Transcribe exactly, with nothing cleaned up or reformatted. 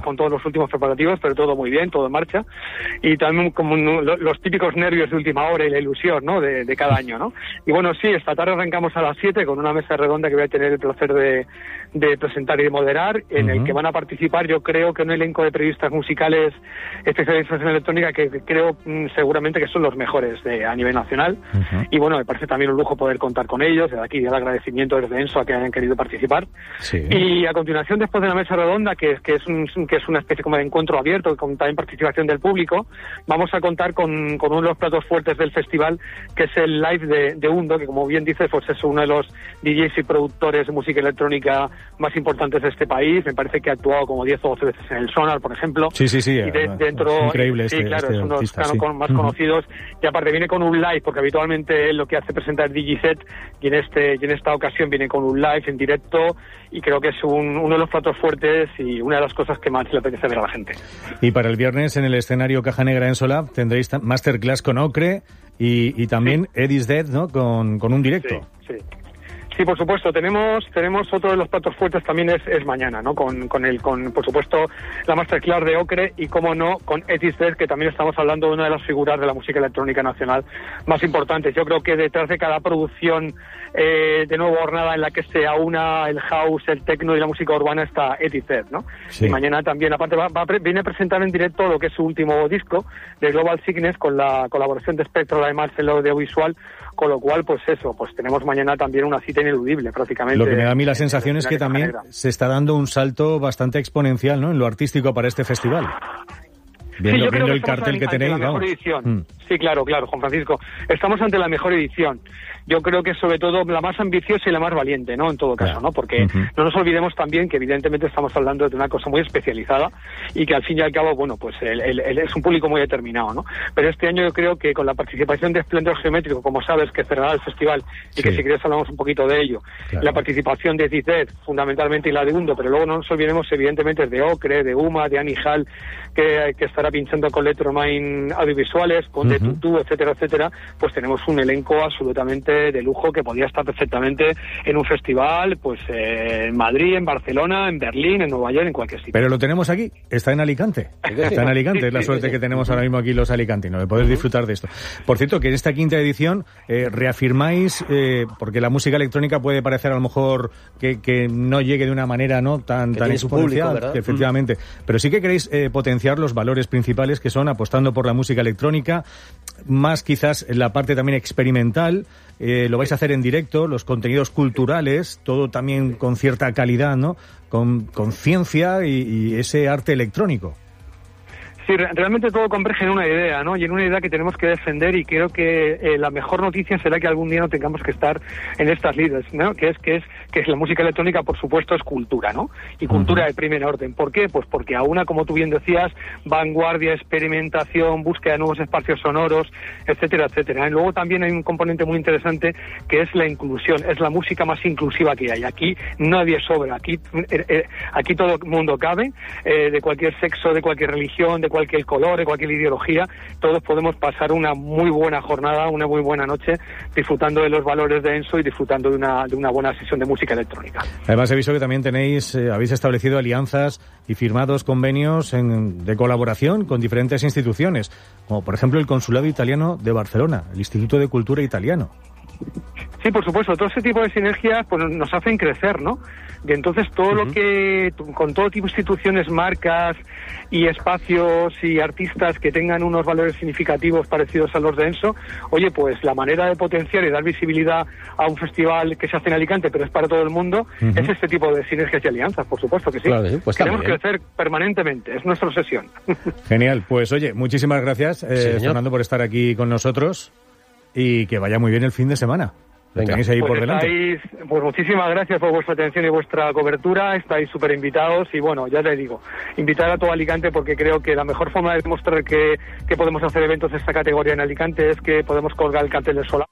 con todos los últimos preparativos, pero todo muy bien, todo en marcha. Y también como los típicos nervios de última hora y la ilusión, ¿no?, de, de cada año, ¿no? Y bueno, sí, esta tarde arrancamos a las siete con una mesa redonda que voy a tener el placer de, de presentar y de moderar, en uh-huh. el que van a participar, yo creo que un elenco de periodistas musicales especialistas en electrónica que creo mm, seguramente que son los mejores de, a nivel nacional. Uh-huh. Y bueno, me parece también un lujo poder contar con ellos. Desde aquí el agradecimiento desde ENSO a que hayan querido participar. Sí. Y a continuación, después de la mesa redonda, que, que, es un, que es una especie como de encuentro abierto, con también participación del público, vamos a contar con, con uno de los platos fuertes del festival, que es el live de, de Undo, que como bien dices, pues es uno de los D Js y productores de música electrónica más importantes de este país. Me parece que ha actuado como diez o doce veces en el Sonar, por ejemplo. Sí, sí, sí. Y de, dentro, es increíble sí, este, claro, este es uno de los artista, sí. más uh-huh. conocidos. Y aparte viene con un live, porque habitualmente él lo que hace es presentar Digiset, y en este y en esta ocasión viene con un live en directo, y creo que es un, uno de los platos fuertes y una de las cosas que más le apetece ver a la gente. Y para el viernes en el escenario Caja Negra en Solab tendréis masterclass con Ocre y, y también sí. Eddie's Dead, ¿no?, con, con un directo. Sí, sí. Sí, por supuesto, tenemos tenemos otro de los platos fuertes también es, es mañana, ¿no? Con con el con por supuesto la masterclass de Ocre y cómo no con Eddie's Dead, que también estamos hablando de una de las figuras de la música electrónica nacional más importantes. Yo creo que detrás de cada producción eh, de nueva jornada en la que se aúna el house, el techno y la música urbana está Eddie's Dead, ¿no? Sí. Y mañana también, aparte va, va viene a presentar en directo lo que es su último disco de Global Sickness con la colaboración de Spectral, además en lo audiovisual. Con lo cual, pues eso, pues tenemos mañana también una cita ineludible, prácticamente. Lo que me da a mí la sensación es que también se está dando un salto bastante exponencial, ¿no?, en lo artístico para este festival. Viendo, sí, viendo que el cartel que tenéis, la mejor edición. Mm. Sí, claro, claro, Juan Francisco. Estamos ante la mejor edición. Yo creo que sobre todo la más ambiciosa y la más valiente, ¿no?, en todo caso, ¿no? Porque uh-huh. no nos olvidemos también que evidentemente estamos hablando de una cosa muy especializada y que al fin y al cabo, bueno, pues el, el, el, es un público muy determinado, ¿no? Pero este año yo creo que con la participación de Esplendor Geométrico, como sabes, que cerrará el festival y sí. que si quieres hablamos un poquito de ello, claro. la participación de Dizet, fundamentalmente, y la de Undo, pero luego no nos olvidemos evidentemente de Ocre, de Uma, de Anihal, que, que estará pinchando con Electromine audiovisuales, con uh-huh. de Tutu, etcétera, etcétera, pues tenemos un elenco absolutamente de lujo que podría estar perfectamente en un festival, pues eh, en Madrid, en Barcelona, en Berlín, en Nueva York, en cualquier sitio. Pero lo tenemos aquí, está en Alicante. Está en Alicante, sí, es la sí, suerte sí, sí. que tenemos ahora mismo aquí los alicantinos, de poder uh-huh. disfrutar de esto. Por cierto, que en esta quinta edición eh, reafirmáis, eh, porque la música electrónica puede parecer a lo mejor que, que no llegue de una manera no tan, tan exponencial, público, que efectivamente, uh-huh. pero sí que queréis eh, potenciar los valores principales que son apostando por la música electrónica, más quizás en la parte también experimental. Eh, lo vais a hacer en directo, los contenidos culturales, todo también con cierta calidad, ¿no? Con, con ciencia y, y ese arte electrónico. Sí, realmente todo converge en una idea, ¿no? Y en una idea que tenemos que defender, y creo que eh, la mejor noticia será que algún día no tengamos que estar en estas líderes, ¿no? Que es que es que es la música electrónica, por supuesto, es cultura, ¿no? Y cultura uh-huh. de primer orden. ¿Por qué? Pues porque aúna, como tú bien decías, vanguardia, experimentación, búsqueda de nuevos espacios sonoros, etcétera, etcétera. Y luego también hay un componente muy interesante que es la inclusión. Es la música más inclusiva que hay. Aquí nadie sobra. Aquí eh, eh, aquí todo el mundo cabe, eh, de cualquier sexo, de cualquier religión, de cualquier color, de cualquier ideología. Todos podemos pasar una muy buena jornada, una muy buena noche, disfrutando de los valores de ENSO y disfrutando de una, de una buena sesión de música electrónica. Además he visto que también tenéis, eh, habéis establecido alianzas y firmados convenios en, de colaboración con diferentes instituciones, como por ejemplo el Consulado Italiano de Barcelona, el Instituto de Cultura Italiano. Sí, por supuesto, todo ese tipo de sinergias pues nos hacen crecer, ¿no? Y entonces todo uh-huh. lo que, con todo tipo de instituciones, marcas y espacios y artistas que tengan unos valores significativos parecidos a los de ENSO, oye, pues la manera de potenciar y dar visibilidad a un festival que se hace en Alicante, pero es para todo el mundo, uh-huh. es este tipo de sinergias y alianzas, por supuesto que sí. Claro, pues queremos crecer permanentemente, es nuestra obsesión. Genial, pues oye, muchísimas gracias, eh, sí, Fernando, por estar aquí con nosotros y que vaya muy bien el fin de semana. Lo tenéis ahí pues por delante. Estáis, pues muchísimas gracias por vuestra atención y vuestra cobertura. Estáis súper invitados y bueno, ya te digo, invitar a todo Alicante, porque creo que la mejor forma de demostrar que, que podemos hacer eventos de esta categoría en Alicante es que podemos colgar el cartel del Solar.